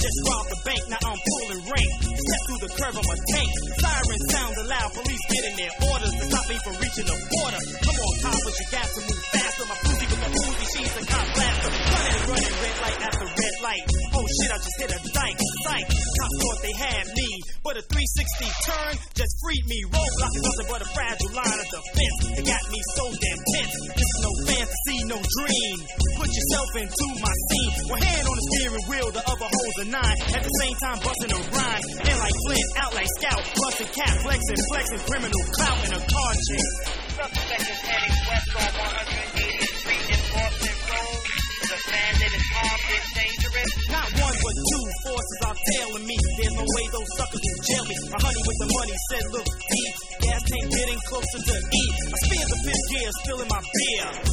just robbed the bank, now I'm pulling rank. Step through the curb of my tank. Sirens sound aloud, police getting their orders to stop me from reaching the border. Come on, coppers, you got to move faster. My Uzi with the Uzi, she's a cop blaster. Running, red light after red light. Oh shit, I just hit a dyke. Psych, cops thought they had me, but a 360 turn just freed me. Roadblock is nothing but a fragile line of defense. It got me so damn tense. This is no fantasy, no dream. Put yourself into my scene. One hand on the steering wheel, the other holds a 9. At the same time, busting a rhyme. In like Flint, out like Scout. Busting cap, flexing, criminal clout in a car chase. Suspect is heading west on 180th Street in Boston Road. The bandit is armed and dangerous. Not one but two forces are tailing me. There's no way those suckers will jail me. My honey with the money said, look, D, gas tank getting closer to E. I spin the fifth gear, spilling my beer.